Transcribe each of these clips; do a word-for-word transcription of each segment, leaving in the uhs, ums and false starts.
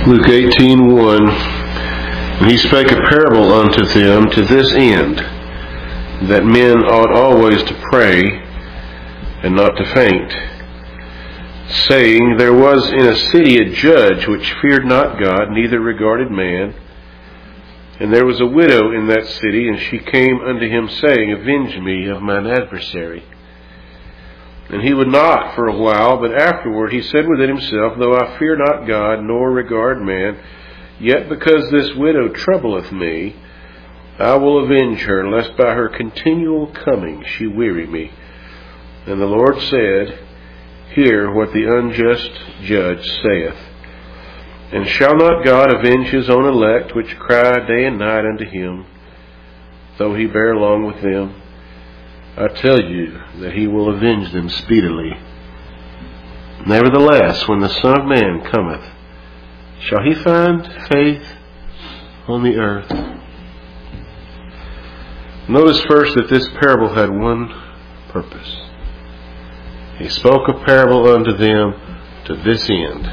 Luke eighteen one. And he spake a parable unto them to this end, that men ought always to pray, and not to faint, saying, There was in a city a judge which feared not God, neither regarded man. And there was a widow in that city, and she came unto him, saying, Avenge me of mine adversary. And he would not for a while, but afterward he said within himself, Though I fear not God, nor regard man, yet because this widow troubleth me, I will avenge her, lest by her continual coming she weary me. And the Lord said, Hear what the unjust judge saith. And shall not God avenge his own elect, which cry day and night unto him, though he bear long with them? I tell you that he will avenge them speedily. Nevertheless, when the Son of Man cometh, shall he find faith on the earth? Notice first that this parable had one purpose. He spoke a parable unto them to this end.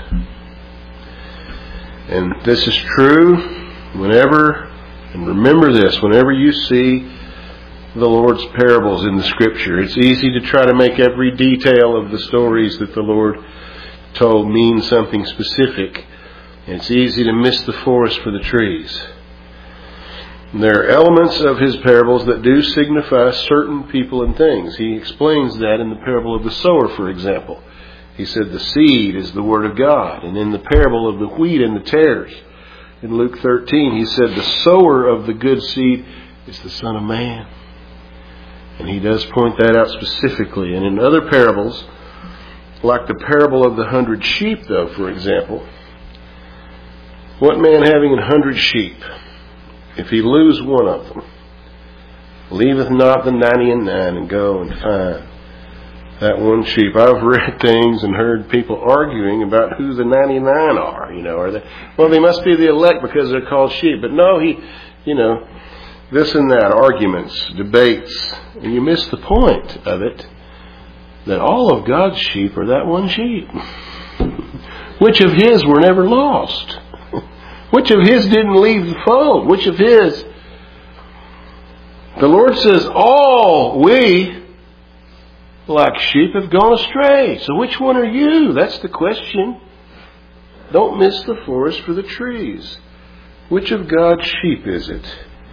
And this is true whenever, and remember this, whenever you see the Lord's parables in the Scripture, it's easy to try to make every detail of the stories that the Lord told mean something specific. And it's easy to miss the forest for the trees. And there are elements of his parables that do signify certain people and things. He explains that in the parable of the sower, for example. He said the seed is the Word of God. And in the parable of the wheat and the tares, in Luke thirteen, he said the sower of the good seed is the Son of Man. And he does point that out specifically. And in other parables, like the parable of the hundred sheep, though, for example, what man having an hundred sheep, if he lose one of them, leaveth not the ninety and nine and go and find that one sheep? I've read things and heard people arguing about who the ninety-nine are. You know, are they? Well, they must be the elect because they're called sheep. But no, he, you know, this and that, arguments, debates, and you miss the point of it, that all of God's sheep are that one sheep. Which of his were never lost? Which of his didn't leave the fold? Which of his? The Lord says, all we, like sheep, have gone astray. So which one are you? That's the question. Don't miss the forest for the trees. Which of God's sheep is it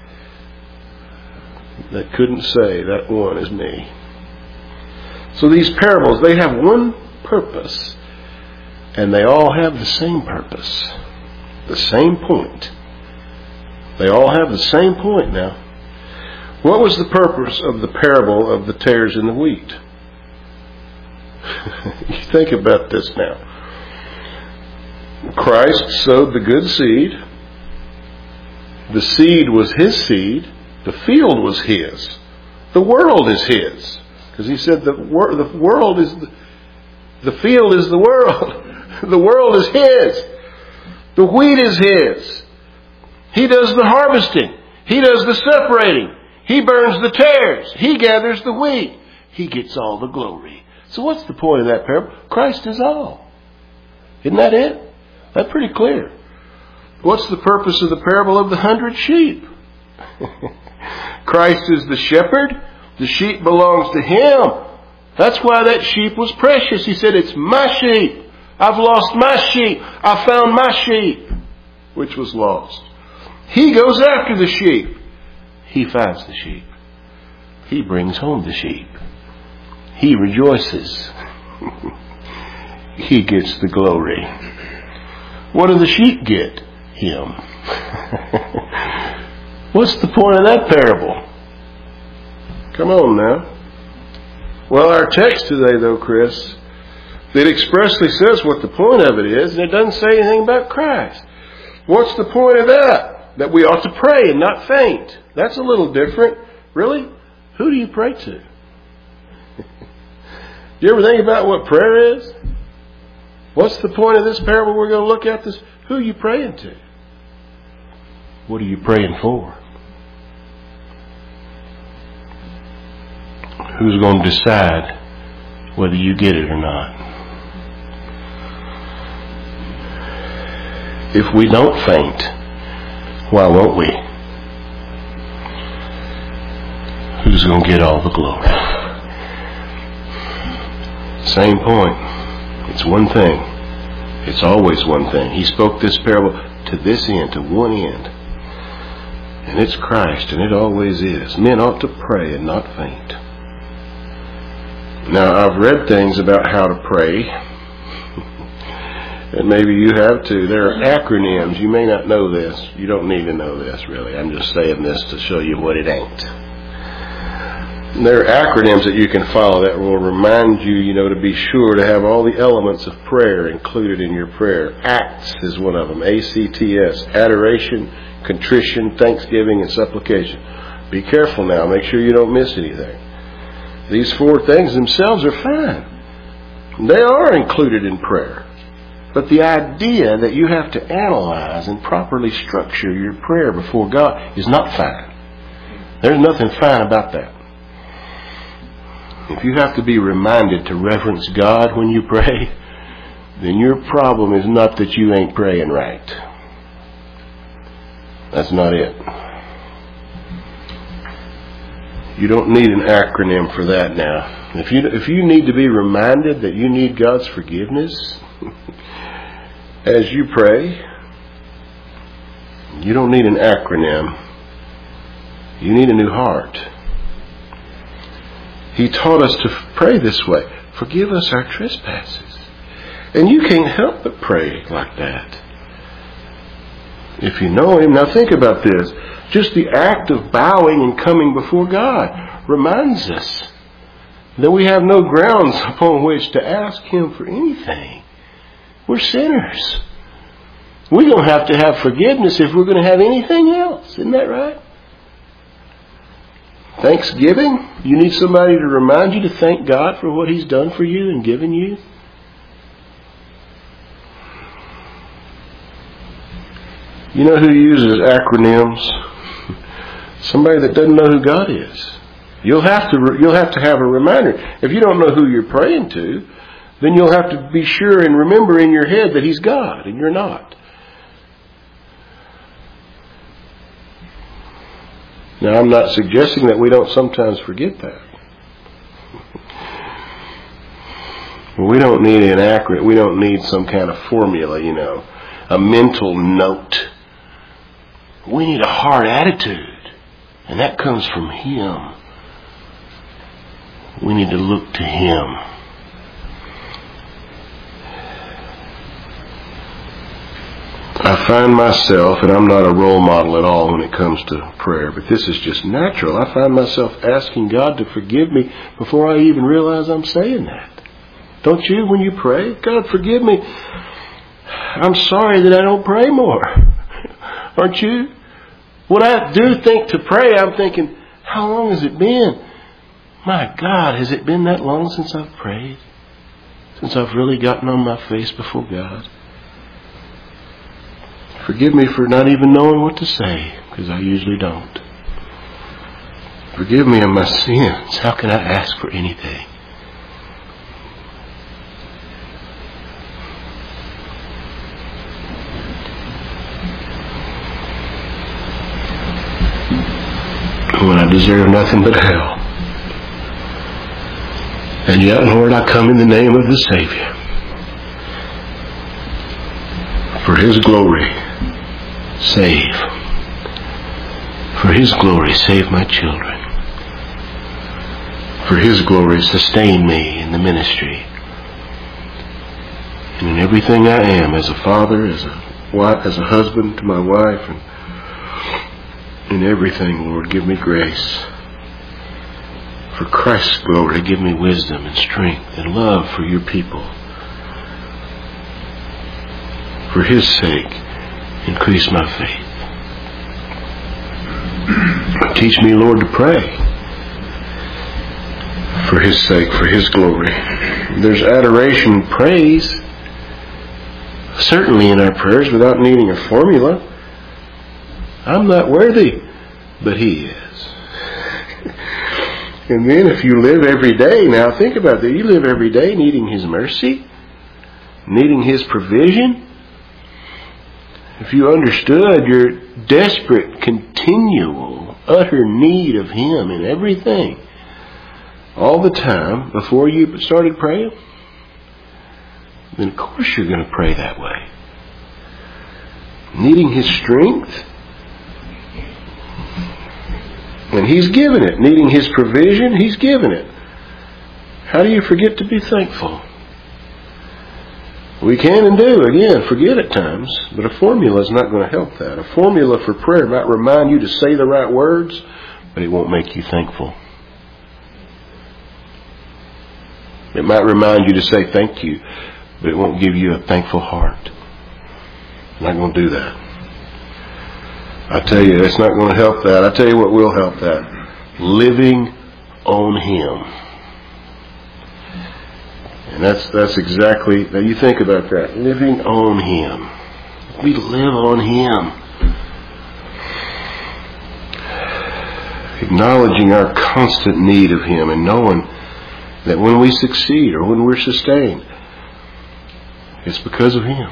that couldn't say that one is me? So these parables, they have one purpose, and they all have the same purpose, the same point. They all have the same point now. What was the purpose of the parable of the tares and the wheat? You think about this now. Christ sowed the good seed. The seed was his seed. The field was his. The world is his. Because he said the, wor- the world is, the, the field is the world. The world is his. The wheat is his. He does the harvesting. He does the separating. He burns the tares. He gathers the wheat. He gets all the glory. So what's the point of that parable? Christ is all. Isn't that it? That's pretty clear. What's the purpose of the parable of the hundred sheep? Christ is the shepherd. The sheep belongs to him. That's why that sheep was precious. He said, it's my sheep. I've lost my sheep. I found my sheep, which was lost. He goes after the sheep. He finds the sheep. He brings home the sheep. He rejoices. He gets the glory. What do the sheep get? Him. What's the point of that parable? Come on now. Well, our text today, though, Chris, it expressly says what the point of it is, and it doesn't say anything about Christ. What's the point of that? That we ought to pray and not faint. That's a little different. Really? Who do you pray to? Do you ever think about what prayer is? What's the point of this parable we're going to look at? This? Who are you praying to? What are you praying for? Who's going to decide whether you get it or not? if we don't faint, why won't we? Who's going to get all the glory? Same point. It's one thing. It's always one thing. He spoke this parable to this end, to one end. And it's Christ, and it always is. Men ought to pray and not faint. Now, I've read things about how to pray. And maybe you have too. There are acronyms. You may not know this. You don't need to know this, really. I'm just saying this to show you what it ain't. There are acronyms that you can follow that will remind you, you know, to be sure to have all the elements of prayer included in your prayer. ACTS is one of them. A C T S. Adoration, contrition, thanksgiving, and supplication. Be careful now. Make sure you don't miss anything. These four things themselves are fine. They are included in prayer. But the idea that you have to analyze and properly structure your prayer before God is not fine. There's nothing fine about that. If you have to be reminded to reverence God when you pray, then your problem is not that you ain't praying right. That's not it. You don't need an acronym for that now. If you if you need to be reminded that you need God's forgiveness as you pray, you don't need an acronym. You need a new heart. He taught us to pray this way. Forgive us our trespasses. And you can't help but pray like that. If you know Him. Now think about this. Just the act of bowing and coming before God reminds us that we have no grounds upon which to ask Him for anything. We're sinners. We don't have to have forgiveness if we're going to have anything else. Isn't that right? Thanksgiving? You need somebody to remind you to thank God for what He's done for you and given you? You know who uses acronyms? Somebody that doesn't know who God is. You'll have to you'll have to have a reminder. If you don't know who you're praying to, then you'll have to be sure and remember in your head that He's God and you're not. Now, I'm not suggesting that we don't sometimes forget that. We don't need an accurate, we don't need some kind of formula, you know, a mental note. We need a heart attitude, and that comes from Him. We need to look to Him. I find myself, and I'm not a role model at all when it comes to prayer, but this is just natural. I find myself asking God to forgive me before I even realize I'm saying that. Don't you when you pray? God, forgive me. I'm sorry that I don't pray more. Aren't you? When I do think to pray, I'm thinking, how long has it been? My God, has it been that long since I've prayed? Since I've really gotten on my face before God? Forgive me for not even knowing what to say, because I usually don't. Forgive me of my sins. How can I ask for anything? When I deserve nothing but hell. And yet, Lord, I come in the name of the Savior. For His glory, save. For His glory, save my children. For His glory, sustain me in the ministry. And in everything I am, as a father, as a wife, as a husband to my wife, and in everything, Lord, give me grace. For Christ's glory, give me wisdom and strength and love for your people. For His sake, increase my faith. Teach me, Lord, to pray. For His sake, for His glory. There's adoration and praise, certainly in our prayers, without needing a formula. I'm not worthy, but He is. And then if you live every day, now think about that, you live every day needing His mercy, needing His provision, if you understood your desperate, continual, utter need of Him in everything, all the time before you started praying, then of course you're going to pray that way. Needing His strength, and He's given it. Needing His provision, He's given it. How do you forget to be thankful? We can and do, again, forget at times, but a formula is not going to help that. A formula for prayer might remind you to say the right words, but it won't make you thankful. It might remind you to say thank you, but it won't give you a thankful heart. I'm not going to do that. I tell you, it's not going to help that. I tell you what will help that. Living on Him. And that's that's exactly, now you think about that. Living on Him. We live on Him. Acknowledging our constant need of Him and knowing that when we succeed or when we're sustained, it's because of Him.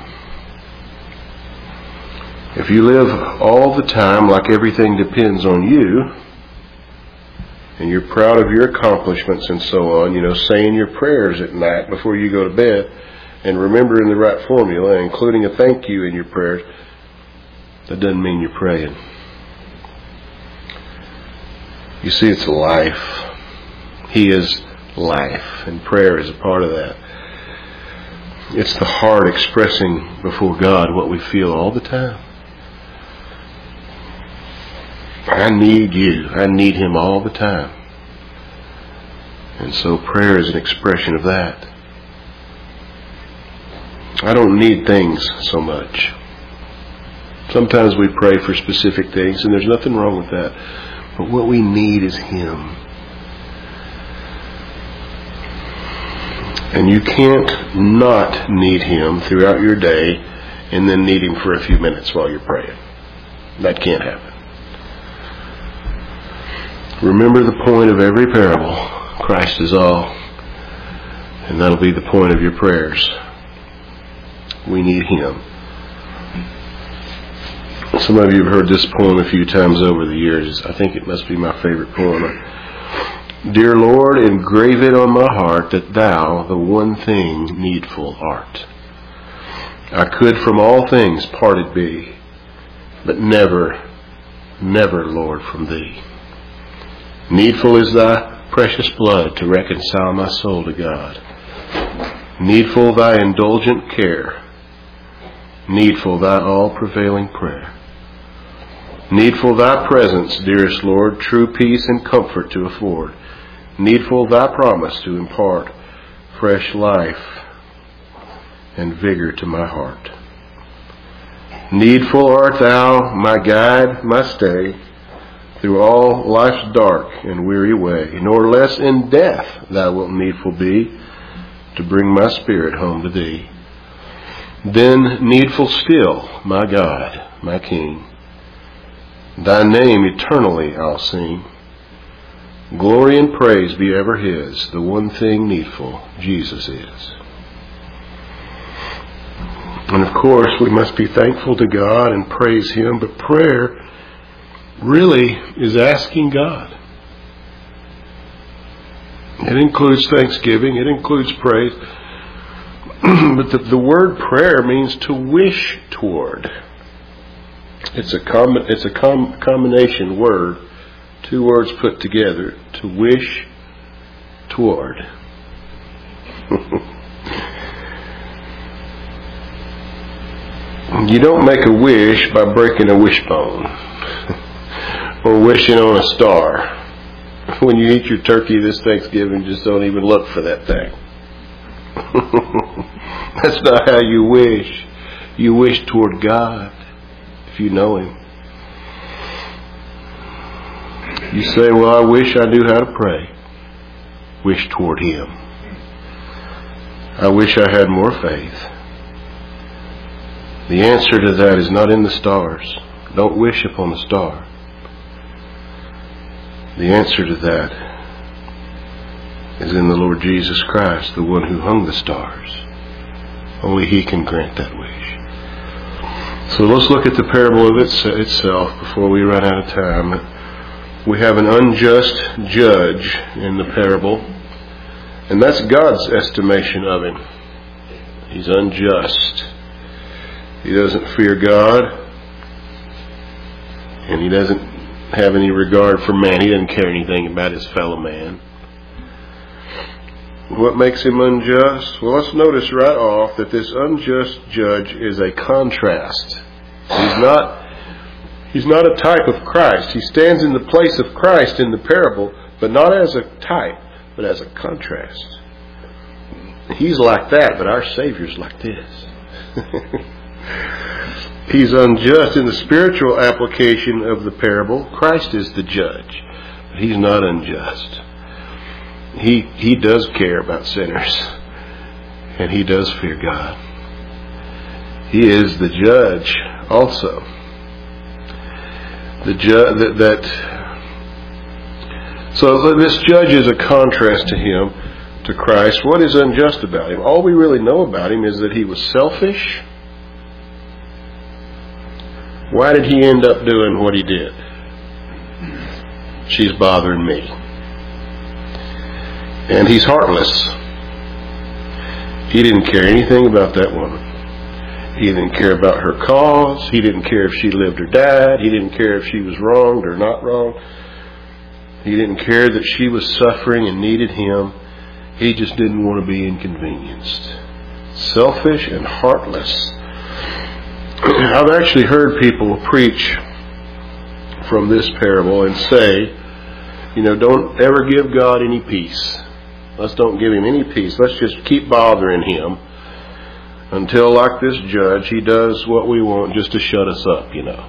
If you live all the time like everything depends on you, and you're proud of your accomplishments and so on, you know, saying your prayers at night before you go to bed, and remembering the right formula, including a thank you in your prayers, that doesn't mean you're praying. You see, it's life. He is life, and prayer is a part of that. It's the heart expressing before God what we feel all the time. I need you. I need Him all the time. And so prayer is an expression of that. I don't need things so much. Sometimes we pray for specific things, and there's nothing wrong with that. But what we need is Him. And you can't not need Him throughout your day and then need Him for a few minutes while you're praying. That can't happen. Remember the point of every parable. Christ is all. And that'll be the point of your prayers. We need Him. Some of you have heard this poem a few times over the years. I think it must be my favorite poem. Dear Lord, engrave it on my heart that Thou, the one thing needful, art. I could from all things parted be, but never, never, Lord, from Thee. Needful is Thy precious blood to reconcile my soul to God. Needful Thy indulgent care. Needful Thy all-prevailing prayer. Needful Thy presence, dearest Lord, true peace and comfort to afford. Needful Thy promise to impart fresh life and vigor to my heart. Needful art Thou, my guide, my stay, through all life's dark and weary way, nor less in death Thou wilt needful be, to bring my spirit home to Thee. Then needful still, my God, my King, Thy name eternally I'll sing. Glory and praise be ever His, the one thing needful, Jesus is. And of course, we must be thankful to God and praise Him, but prayer really is asking God. It includes thanksgiving, it includes praise, but the, the word prayer means to wish toward. It's a com- it's a com- combination word, two words put together, to wish toward. You don't make a wish by breaking a wishbone or wishing on a star. When you eat your turkey this Thanksgiving, just don't even look for that thing. That's not how you wish. You wish toward God, if you know Him. You say, well, I wish I knew how to pray. Wish toward Him. I wish I had more faith. The answer to that is not in the stars. Don't wish upon the star. The answer to that is in the Lord Jesus Christ, the one who hung the stars. Only He can grant that wish. So let's look at the parable of its, itself before we run out of time. We have an unjust judge in the parable, and that's God's estimation of him. He's unjust. He doesn't fear God, and he doesn't have any regard for man. He doesn't care anything about his fellow man. What makes him unjust? Well, let's notice right off that this unjust judge is a contrast. He's not He's not a type of Christ. He stands in the place of Christ in the parable, but not as a type, but as a contrast. He's like that, but our Savior's like this. He's unjust in the spiritual application of the parable. Christ is the judge, but he's not unjust. He he does care about sinners, and he does fear God. He is the judge also. The ju- that, that so this judge is a contrast to him, to Christ. What is unjust about him? All we really know about him is that he was selfish. Why did he end up doing what he did? She's bothering me. And he's heartless. He didn't care anything about that woman. He didn't care about her cause. He didn't care if she lived or died. He didn't care if she was wronged or not wronged. He didn't care that she was suffering and needed him. He just didn't want to be inconvenienced. Selfish and heartless. I've actually heard people preach from this parable and say, you know, don't ever give God any peace. Let's don't give him any peace. Let's just keep bothering him until, like this judge, he does what we want just to shut us up, you know.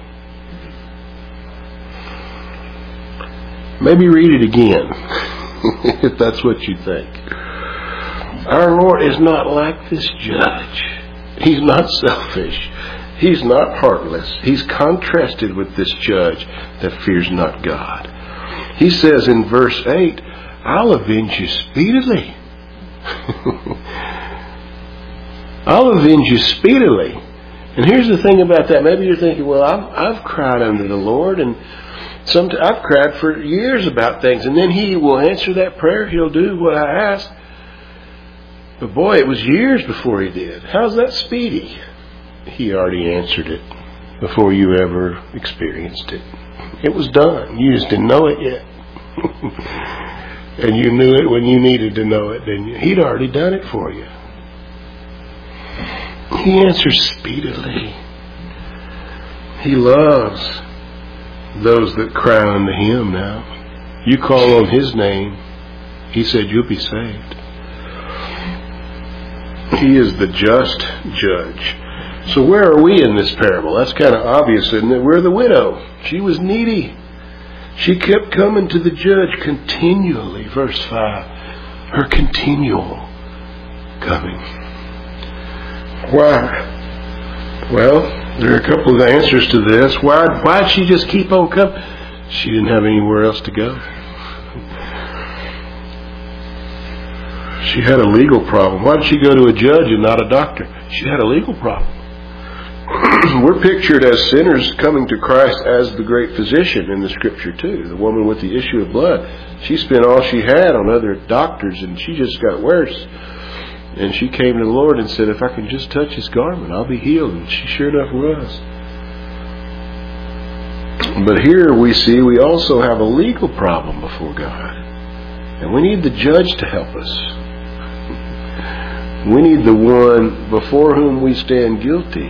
Maybe read it again, if that's what you think. Our Lord is not like this judge. He's not selfish. He's not heartless. He's contrasted with this judge that fears not God. He says in verse eight, I'll avenge you speedily. I'll avenge you speedily. And here's the thing about that. Maybe you're thinking, well, I've, I've cried unto the Lord, and some, I've cried for years about things, and then he will answer that prayer. He'll do what I ask. But boy, it was years before he did. How's that speedy? He already answered it before you ever experienced it. It was done. You just didn't know it yet. And you knew it when you needed to know it, didn't you? He'd already done it for you. He answers speedily. He loves those that cry unto him now. You call on his name, he said you'll be saved. He is the just judge. So where are we in this parable? That's kind of obvious, isn't it? We're the widow. She was needy. She kept coming to the judge continually. Verse five. Her continual coming. Why? Well, there are a couple of answers to this. Why why did she just keep on coming? She didn't have anywhere else to go. She had a legal problem. Why did she go to a judge and not a doctor? She had a legal problem. We're pictured as sinners coming to Christ as the great physician in the scripture too. The woman with the issue of blood. She spent all she had on other doctors and she just got worse. And she came to the Lord and said, if I can just touch his garment, I'll be healed. And she sure enough was. But here we see we also have a legal problem before God. And we need the judge to help us. We need the one before whom we stand guilty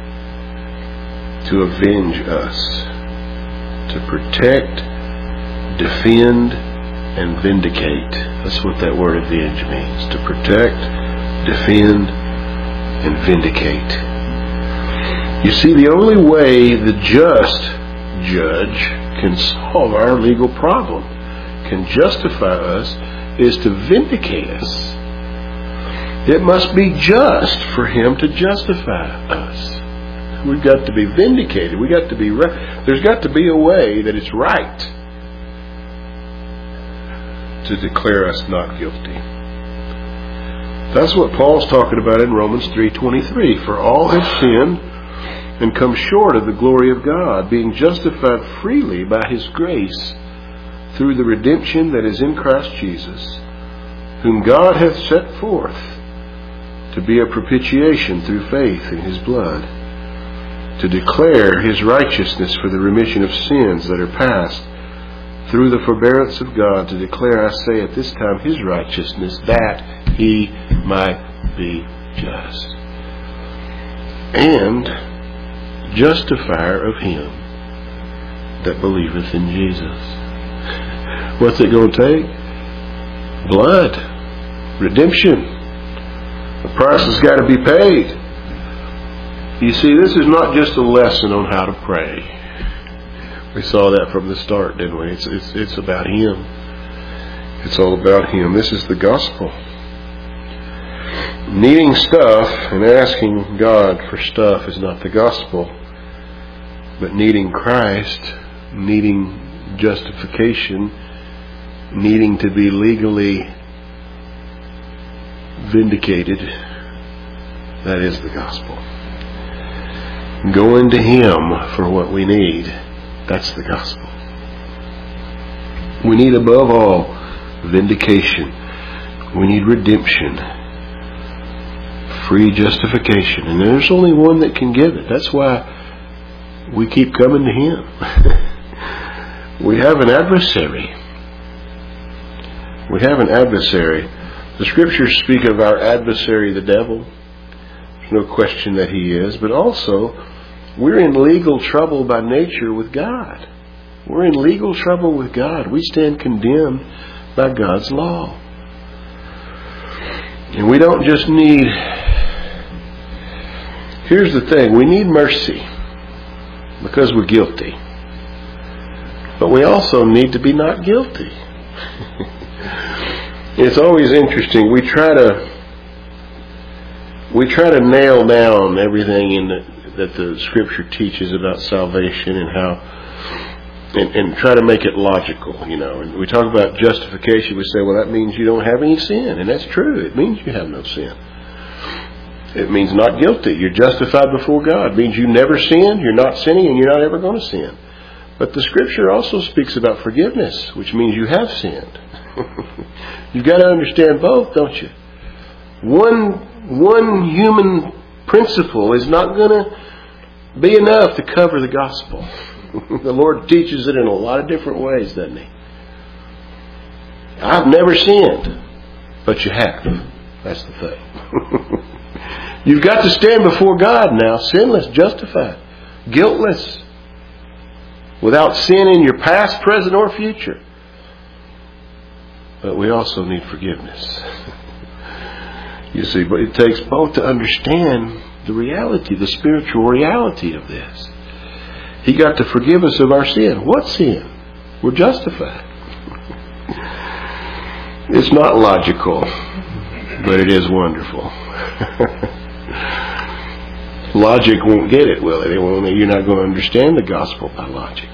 to avenge us, to protect, defend, and vindicate. That's what that word avenge means. To protect, defend, and vindicate. You see, the only way the just judge can solve our legal problem, can justify us, is to vindicate us. It must be just for him to justify us. We've got to be vindicated. We've got to be right. There's got to be a way that it's right to declare us not guilty. That's what Paul's talking about in Romans three twenty-three. For all have sinned and come short of the glory of God, being justified freely by His grace through the redemption that is in Christ Jesus, whom God hath set forth to be a propitiation through faith in His blood, to declare His righteousness for the remission of sins that are past, through the forbearance of God, to declare, I say, at this time His righteousness, that He might be just, and justifier of him that believeth in Jesus. What's it going to take? Blood. Redemption. The price has got to be paid. You see, this is not just a lesson on how to pray. We saw that from the start, didn't we? It's, it's, it's about Him. It's all about Him. This is the gospel. Needing stuff and asking God for stuff is not the gospel. But needing Christ, needing justification, needing to be legally vindicated, that is the gospel. Going to Him for what we need, that's the gospel. We need above all vindication. We need redemption. Free justification. And there's only one that can give it. That's why we keep coming to Him. We have an adversary. We have an adversary. The Scriptures speak of our adversary, the devil. There's no question that he is. But also, we're in legal trouble by nature with God. We're in legal trouble with God. We stand condemned by God's law. And we don't just need... Here's the thing. We need mercy because we're guilty. But we also need to be not guilty. It's always interesting. We try to we try to nail down everything in the, that the Scripture teaches about salvation and how, and, and try to make it logical. You know, and we talk about justification. We say, well, that means you don't have any sin, and that's true. It means you have no sin. It means not guilty. You're justified before God. It means you never sinned. You're not sinning, and you're not ever going to sin. But the Scripture also speaks about forgiveness, which means you have sinned. You've got to understand both, don't you? One one human principle is not going to be enough to cover the gospel. The Lord teaches it in a lot of different ways, doesn't He? I've never sinned, but you have. That's the thing. You've got to stand before God now, sinless, justified, guiltless, without sin in your past, present, or future. But we also need forgiveness. You see, but it takes both to understand the reality, the spiritual reality of this. He got to forgive us of our sin. What sin? We're justified. It's not logical, but it is wonderful. Logic won't get it, will it? It won't, you're not going to understand the gospel by logic.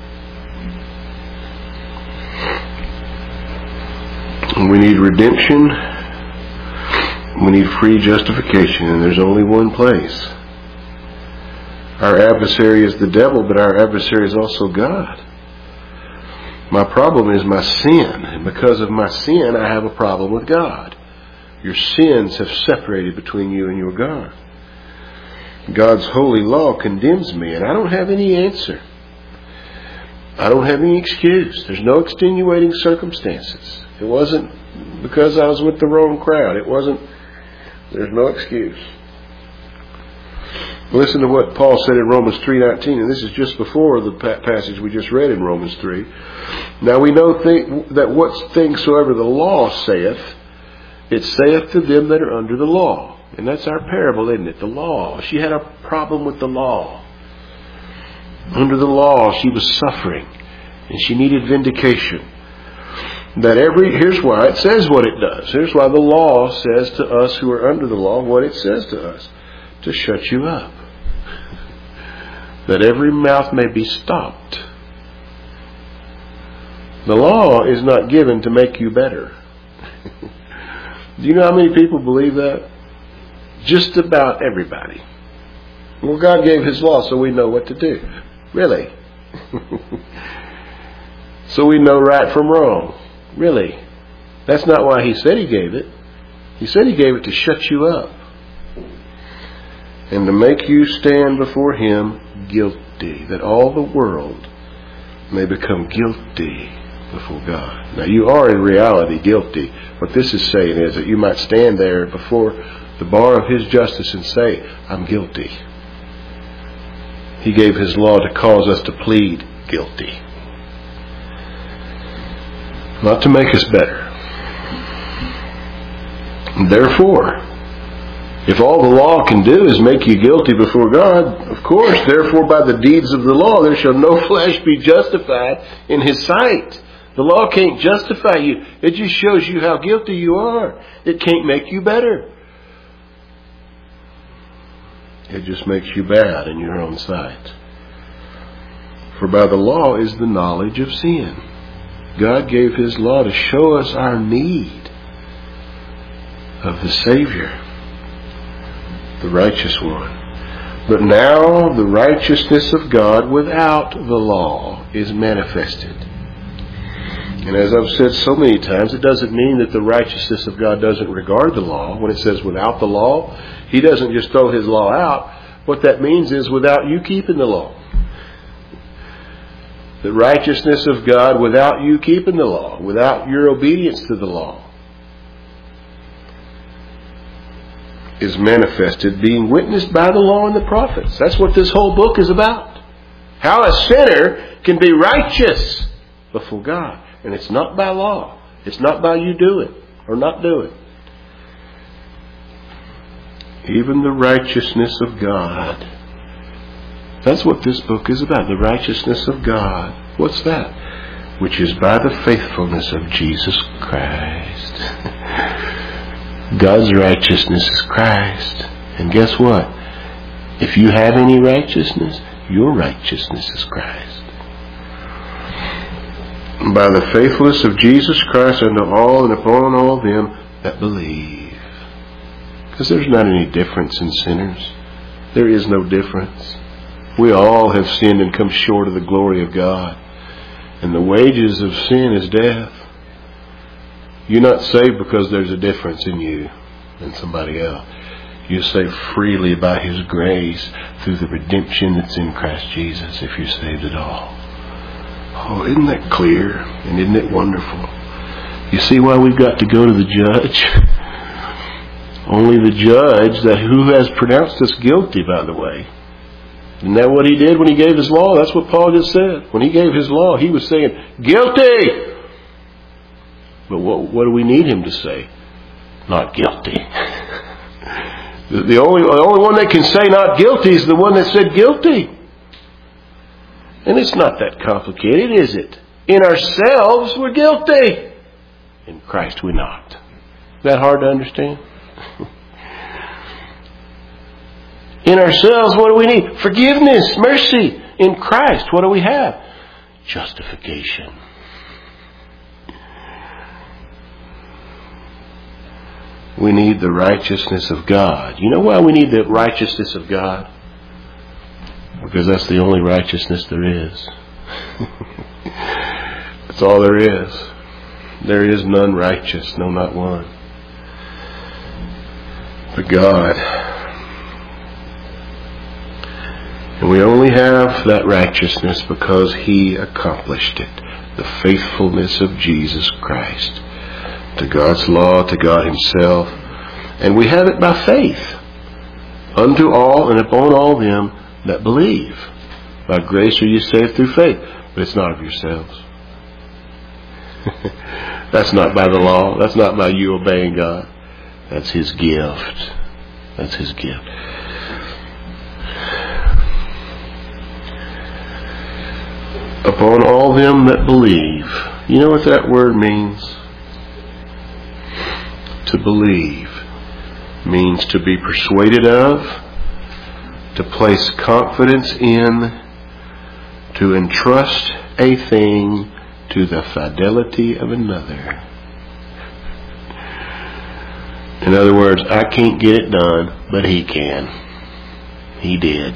We need redemption. We need free justification, and there's only one place. Our adversary is the devil, but our adversary is also God. My problem is my sin, and because of my sin, I have a problem with God. Your sins have separated between you and your God. God's holy law condemns me, and I don't have any answer. I don't have any excuse. There's no extenuating circumstances. It wasn't because I was with the wrong crowd. It wasn't. There's no excuse. Listen to what Paul said in Romans three nineteen, and this is just before the passage we just read in Romans three. Now we know th- that what things soever the law saith, it saith to them that are under the law. And that's our parable, isn't it? The law. She had a problem with the law. Under the law, she was suffering, and she needed vindication. That every, here's why it says what it does. Here's why the law says to us who are under the law what it says to us. To shut you up. That every mouth may be stopped. The law is not given to make you better. Do you know how many people believe that? Just about everybody. Well, God gave His law so we know what to do. Really? So we know right from wrong. Really? That's not why He said He gave it. He said He gave it to shut you up. And to make you stand before Him guilty. That all the world may become guilty before God. Now you are in reality guilty. What this is saying is that you might stand there before the bar of His justice and say, I'm guilty. He gave His law to cause us to plead guilty. Not to make us better. Therefore, if all the law can do is make you guilty before God, of course, therefore by the deeds of the law there shall no flesh be justified in His sight. The law can't justify you. It just shows you how guilty you are. It can't make you better. It just makes you bad in your own sight. For by the law is the knowledge of sin. God gave His law to show us our need of the Savior, the righteous one. But now the righteousness of God without the law is manifested. And as I've said so many times, it doesn't mean that the righteousness of God doesn't regard the law. When it says without the law, He doesn't just throw His law out. What that means is without you keeping the law. The righteousness of God without you keeping the law, without your obedience to the law, is manifested, being witnessed by the law and the prophets. That's what this whole book is about. How a sinner can be righteous before God. And it's not by law. It's not by you do it or not do it. Even the righteousness of God. That's what this book is about. The righteousness of God. What's that? Which is by the faithfulness of Jesus Christ. God's righteousness is Christ. And guess what? If you have any righteousness, your righteousness is Christ. By the faithfulness of Jesus Christ unto all and upon all them that believe. Because there's not any difference in sinners. There is no difference. We all have sinned and come short of the glory of God. And the wages of sin is death. You're not saved because there's a difference in you and somebody else. You're saved freely by His grace through the redemption that's in Christ Jesus if you're saved at all. Oh, isn't that clear? And isn't it wonderful? You see why we've got to go to the judge? Only the judge that who has pronounced us guilty, by the way. Isn't that what He did when He gave His law? That's what Paul just said. When He gave His law, He was saying, guilty! But what, what do we need Him to say? Not guilty. the, the, only, the only one that can say not guilty is the one that said guilty. And it's not that complicated, is it? In ourselves, we're guilty. In Christ, we're not. Is that hard to understand? In ourselves, what do we need? Forgiveness, mercy. In Christ, what do we have? Justification. We need the righteousness of God. You know why we need the righteousness of God? Because that's the only righteousness there is. That's all there is. There is none righteous, no, not one. But God. And we only have that righteousness because He accomplished it. The faithfulness of Jesus Christ. To God's law, to God Himself. And we have it by faith. Unto all and upon all them that believe. By grace are you saved through faith. But it's not of yourselves. That's not by the law. That's not by you obeying God. That's His gift. That's His gift. Upon all them that believe. You know what that word means? To believe means to be persuaded of, to place confidence in, to entrust a thing to the fidelity of another. In other words, I can't get it done, but He can. He did.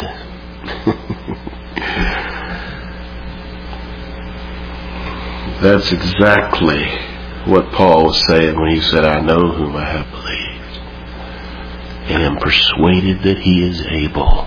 That's exactly what Paul was saying when he said, I know whom I have believed, and am persuaded that he is able.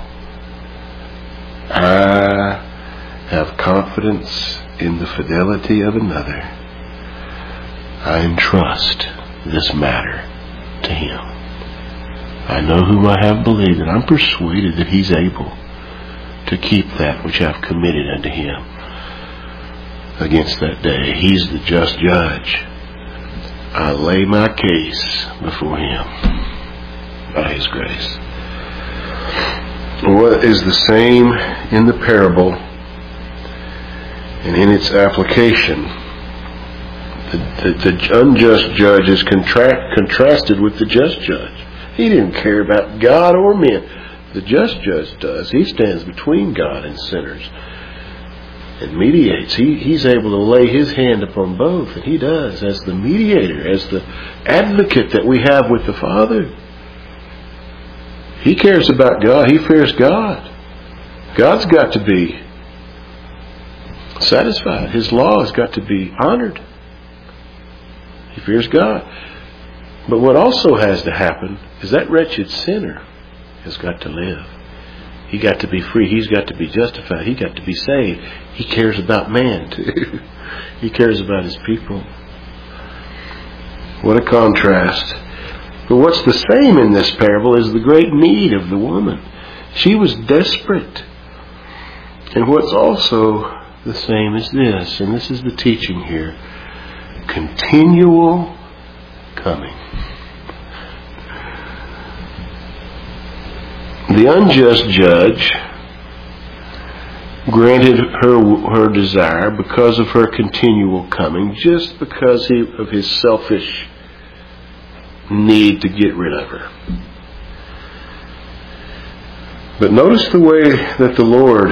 I have confidence in the fidelity of another. I entrust this matter to him. I know whom I have believed, and I'm persuaded that he's able to keep that which I've committed unto him against that day. He's the just judge. I lay my case before him by his grace. What is the same in the parable and in its application? The, the, the unjust judge is contra- contrasted with the just judge. He didn't care about God or men. The just judge does. He stands between God and sinners and mediates. He, he's able to lay his hand upon both, and he does as the mediator, as the advocate that we have with the Father. He cares about God. He fears God. God's got to be satisfied. His law has got to be honored. He fears God. But what also has to happen is that wretched sinner has got to live. He got to be free. He's got to be justified. He got to be saved. He cares about man too. He cares about his people. What a contrast. But what's the same in this parable is the great need of the woman. She was desperate. And what's also the same is this, and this is the teaching here: continual coming. The unjust judge granted her her desire because of her continual coming, just because he, of his selfish need to get rid of her. But notice the way that the Lord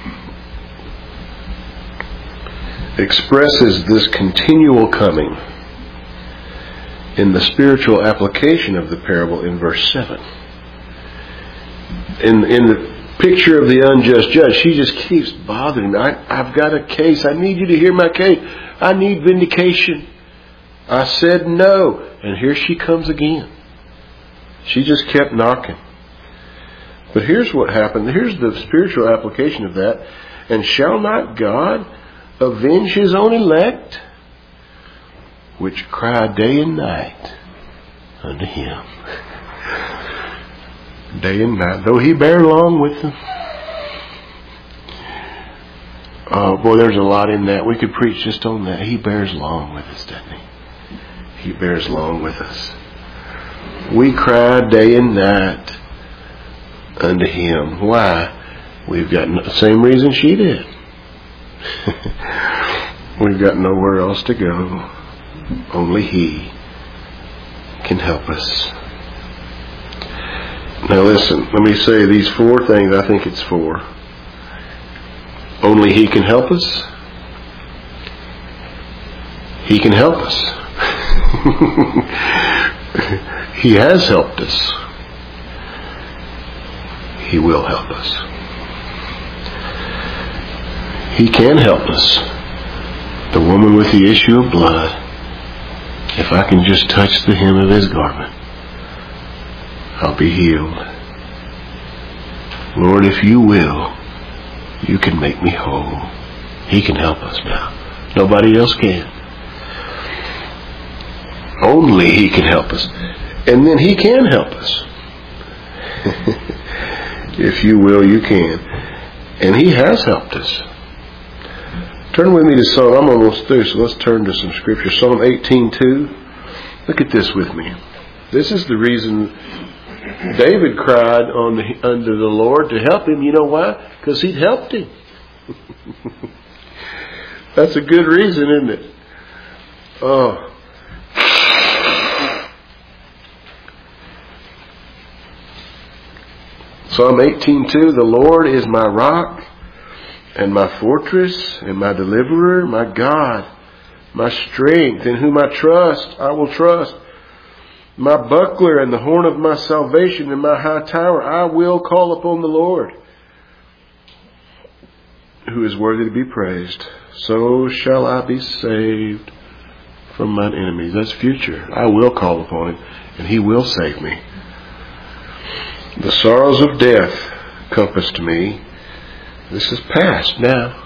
expresses this continual coming in the spiritual application of the parable in verse seven. In, in the picture of the unjust judge, she just keeps bothering me. I, I've got a case. I need you to hear my case. I need vindication. I said no. And here she comes again. She just kept knocking. But here's what happened. Here's the spiritual application of that. And shall not God avenge his own elect, which cry day and night unto him? Day and night, though he bear long with them. Oh boy, there's a lot in that. We could preach just on that. He bears long with us, doesn't he? He bears long with us. We cry day and night unto him. Why? We've got the same reason she did. We've got nowhere else to go. Only he can help us. Now listen, let me say these four things. I think it's four. Only he can help us. He can help us. He has helped us. He will help us. He can help us. The woman with the issue of blood, if I can just touch the hem of his garment, I'll be healed. Lord, if you will, you can make me whole. He can help us now. Nobody else can. Only he can help us. And then he can help us. If you will, you can. And he has helped us. Turn with me to Psalm. I'm almost through, so let's turn to some scripture. Psalm eighteen two. Look at this with me. This is the reason David cried on the, unto the Lord to help him. You know why? Because he'd helped him. That's a good reason, isn't it? Oh. Psalm eighteen two. The Lord is my rock and my fortress and my deliverer, my God, my strength, in whom I trust, I will trust. my buckler and the horn of my salvation and my high tower. I will call upon the Lord, who is worthy to be praised. So shall I be saved from mine enemies. That's future. I will call upon him, and he will save me. The sorrows of death compassed me. This is past now.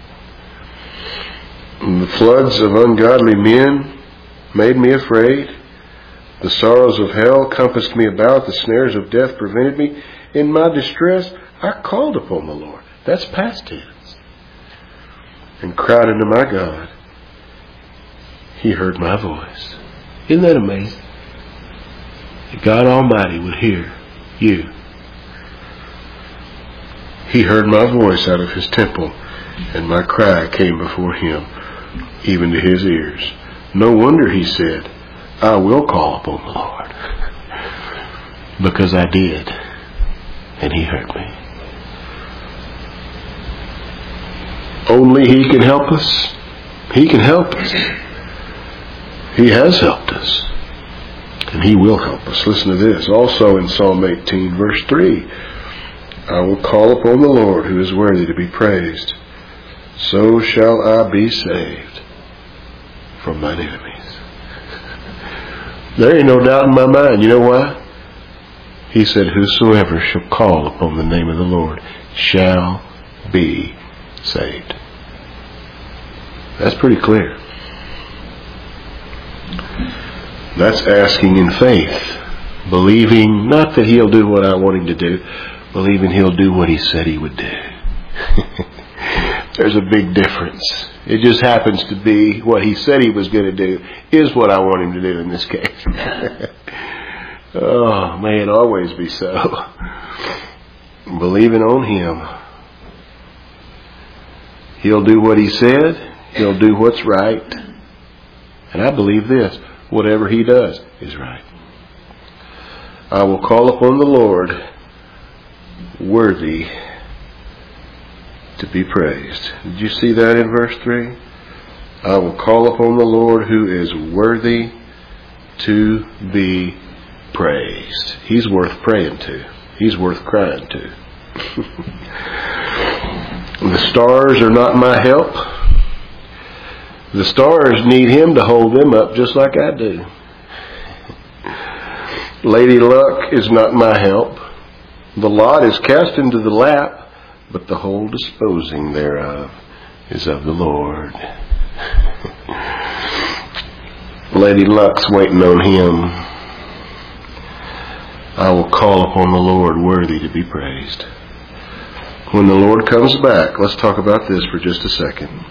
And the floods of ungodly men made me afraid. The sorrows of hell compassed me about. The snares of death prevented me. In my distress, I called upon the Lord. That's past tense. And cried unto my God. He heard my voice. Isn't that amazing? That God Almighty would hear you. He heard my voice out of his temple, and my cry came before him, even to his ears. No wonder he said, I will call upon the Lord. Because I did, and he heard me. Only he can help us. He can help us. He has helped us. And he will help us. Listen to this. Also in Psalm eighteen, verse three. I will call upon the Lord, who is worthy to be praised. So shall I be saved from mine enemies. There ain't no doubt in my mind. You know why? He said, whosoever shall call upon the name of the Lord shall be saved. That's pretty clear. That's asking in faith, believing not that he'll do what I want him to do, believing he'll do what he said he would do. There's a big difference. It just happens to be what he said he was going to do is what I want him to do in this case. Oh, may it always be so. Believing on him. He'll do what he said. He'll do what's right. And I believe this. Whatever he does is right. I will call upon the Lord, worthy to be praised. Did you see that in verse three? I will call upon the Lord, who is worthy to be praised. He's worth praying to. He's worth crying to. The stars are not my help. The stars need him to hold them up just like I do. Lady Luck is not my help. The lot is cast into the lap, but the whole disposing thereof is of the Lord. Lady Luck's waiting on him. I will call upon the Lord, worthy to be praised. When the Lord comes back, let's talk about this for just a second.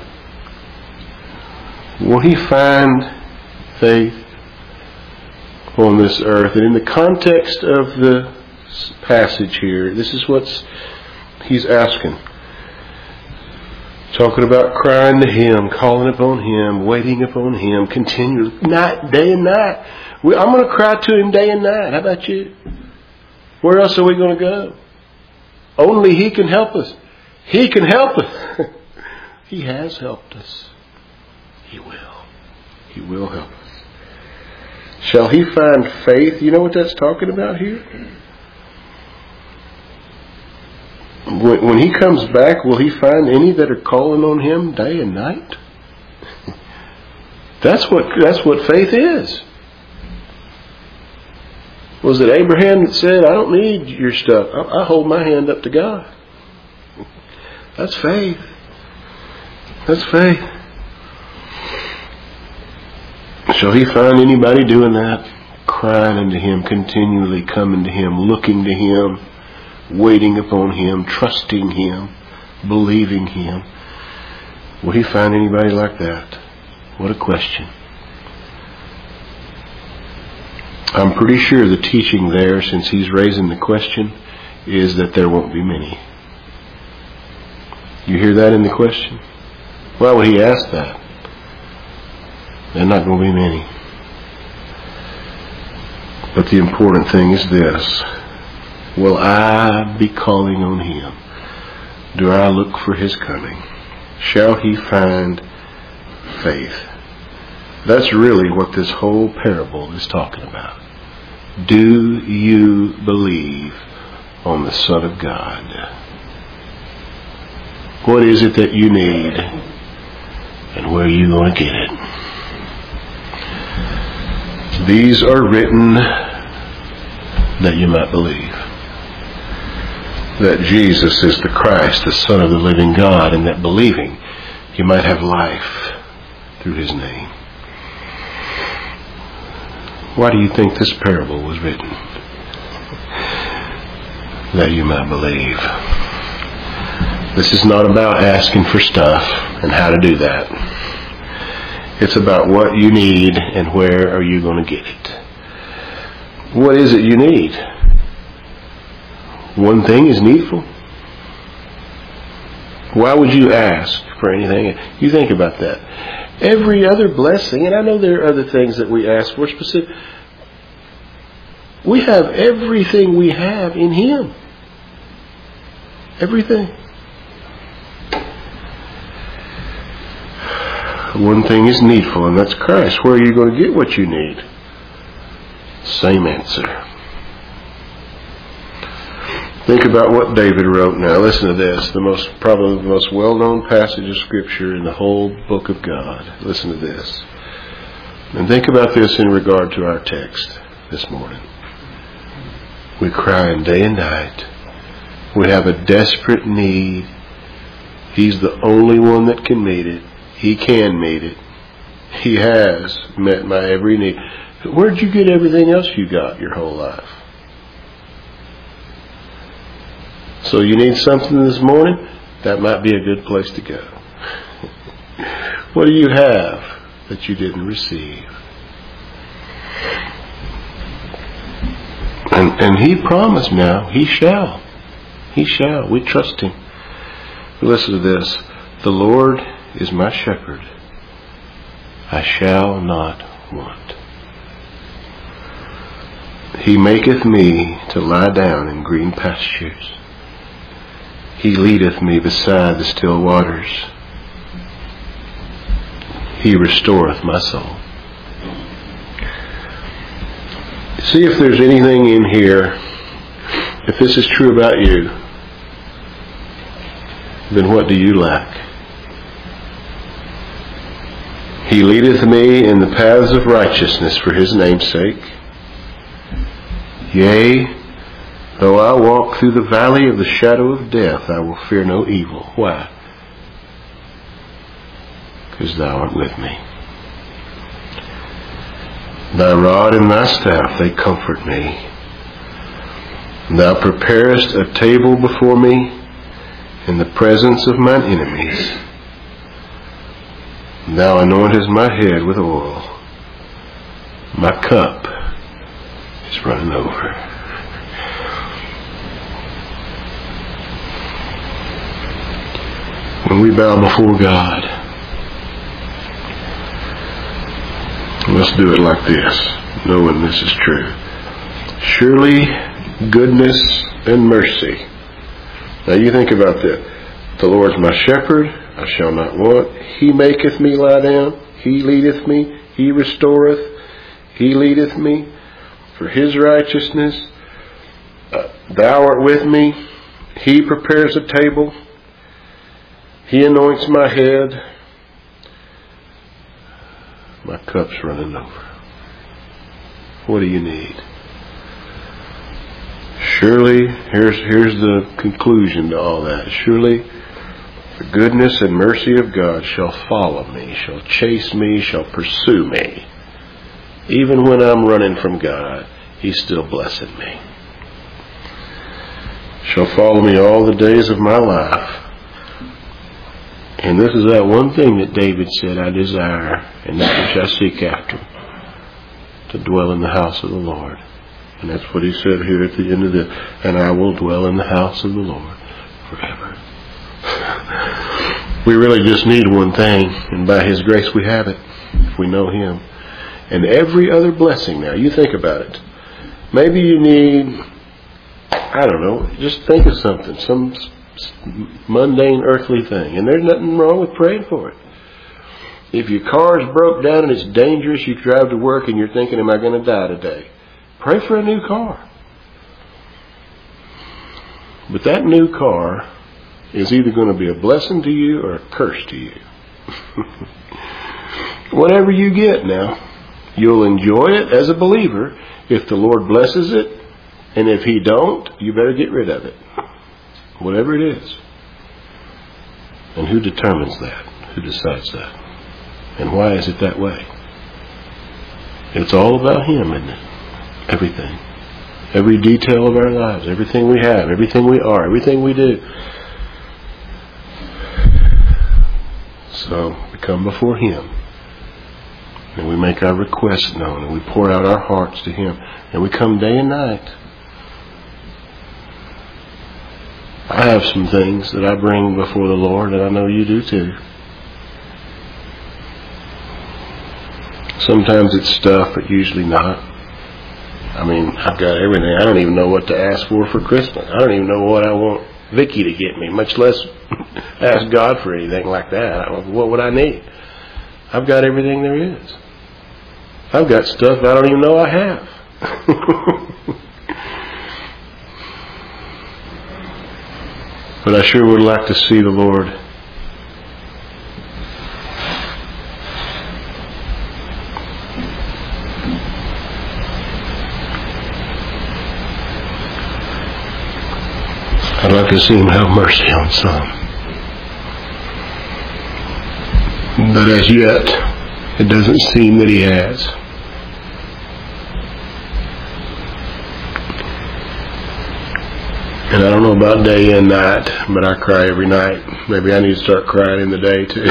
Will he find faith on this earth? And in the context of the passage here, this is what he's asking. Talking about crying to him, calling upon him, waiting upon him, continually, night, day and night. We, I'm going to cry to him day and night. How about you? Where else are we going to go? Only he can help us. He can help us. He has helped us. He will. He will help us. Shall he find faith? You know what that's talking about here? When, when he comes back, will he find any that are calling on him day and night? That's what that's what faith is. Was it Abraham that said, I don't need your stuff. I, I hold my hand up to God. That's faith. That's faith. Shall he find anybody doing that? Crying unto him, continually coming to him, looking to him, waiting upon him, trusting him, believing him. Will he find anybody like that? What a question. I'm pretty sure the teaching there, since he's raising the question, is that there won't be many. You hear that in the question? Why would he ask that? There are not going to be many. But the important thing is this. Will I be calling on him? Do I look for his coming? Shall he find faith? That's really what this whole parable is talking about. Do you believe on the Son of God? What is it that you need, and where are you going to get it? These are written that you might believe that Jesus is the Christ, the Son of the living God, and that believing you might have life through His name. Why do you think this parable was written? That you might believe. This is not about asking for stuff and how to do that. It's about what you need and where are you going to get it. What is it you need? One thing is needful. Why would you ask for anything? You think about that. Every other blessing, and I know there are other things that we ask for specific. We have everything we have in Him. Everything. One thing is needful, and that's Christ. Where are you going to get what you need? Same answer. Think about what David wrote now. Listen to this. The most, probably the most well-known passage of Scripture in the whole book of God. Listen to this. And think about this in regard to our text this morning. We're crying day and night. We have a desperate need. He's the only one that can meet it. He can meet it. He has met my every need. Where'd you get everything else you got your whole life? So you need something this morning? That might be a good place to go. What do you have that you didn't receive? And, and He promised now, He shall. He shall. We trust Him. Listen to this. The Lord is my shepherd. I shall not want. He maketh me to lie down in green pastures. He leadeth me beside the still waters. He restoreth my soul. See if there's anything in here, if this is true about you, then what do you lack? He leadeth me in the paths of righteousness for His name's sake. Yea, though I walk through the valley of the shadow of death, I will fear no evil. Why? Because Thou art with me. Thy rod and Thy staff, they comfort me. Thou preparest a table before me in the presence of mine enemies. Thou anointest my head with oil. My cup is running over. When we bow before God, let's do it like this, knowing this is true. Surely goodness and mercy. Now you think about that. The Lord's my shepherd, I shall not want. He maketh me lie down. He leadeth me. He restoreth. He leadeth me for His righteousness. Uh, thou art with me. He prepares a table. He anoints my head. My cup's running over. What do you need? Surely, here's, here's the conclusion to all that. Surely the goodness and mercy of God shall follow me, shall chase me, shall pursue me. Even when I'm running from God, He's still blessing me. Shall follow me all the days of my life. And this is that one thing that David said, I desire, and that which I seek after, to dwell in the house of the Lord. And that's what he said here at the end of this. And I will dwell in the house of the Lord forever. We really just need one thing, and by His grace we have it, if we know Him. And every other blessing now, you think about it. Maybe you need, I don't know, just think of something, some mundane earthly thing, and there's nothing wrong with praying for it. If your car's broke down and it's dangerous, you drive to work and you're thinking, am I going to die today? Pray for a new car. But that new car is either going to be a blessing to you or a curse to you. Whatever you get now, you'll enjoy it as a believer if the Lord blesses it, and if He don't, you better get rid of it. Whatever it is. And who determines that? Who decides that? And why is it that way? It's all about Him, isn't it? Everything. Every detail of our lives, everything we have, everything we are, everything we do. So we come before Him and we make our requests known and we pour out our hearts to Him and we come day and night. I have some things that I bring before the Lord, and I know you do too. Sometimes it's stuff, but usually not. I mean, I've got everything. I don't even know what to ask for for Christmas. I don't even know what I want Vicky to get me, much less ask God for anything like that. I don't, what would I need? I've got everything there is. I've got stuff I don't even know I have. But I sure would like to see the Lord I'd like to see Him have mercy on some. But as yet, it doesn't seem that He has. And I don't know about day and night, but I cry every night. Maybe I need to start crying in the day too.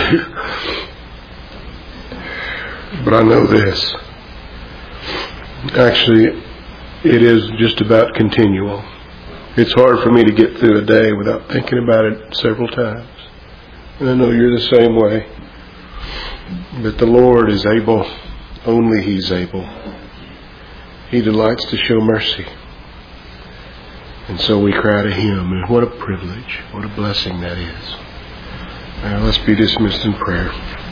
But I know this. Actually, it is just about continual. It's hard for me to get through a day without thinking about it several times. And I know you're the same way. But the Lord is able. Only He's able. He delights to show mercy. And so we cry to Him. And what a privilege. What a blessing that is. Now let's be dismissed in prayer.